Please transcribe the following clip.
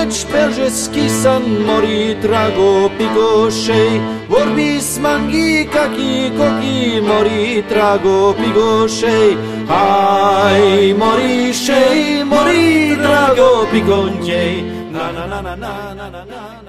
Deci pelžeski san mori trago pigošej, vorbi smangi kaki koki mori trago pigošej. Aj mori šej, mori trago pigonjej, na na na na na na na.